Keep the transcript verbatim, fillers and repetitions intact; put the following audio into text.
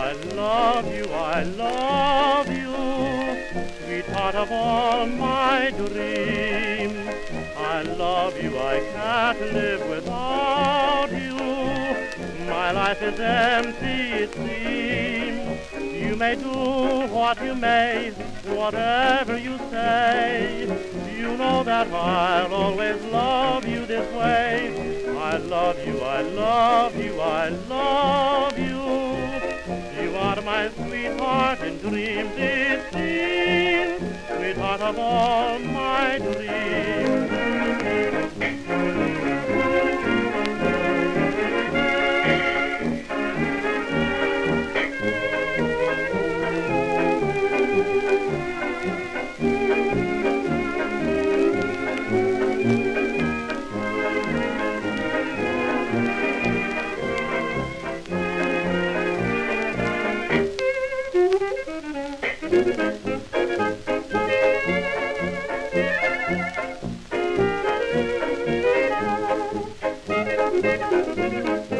I love you, I love you, sweetheart of all my dreams. I love you, I can't live without you. My life is empty, it seems. You may do what you may, whatever you say. You know that I'll always love you this way. I love you, I love you, I love you. You are my sweetheart in dreams, it seems. Sweetheart of all my dreams. Thank you.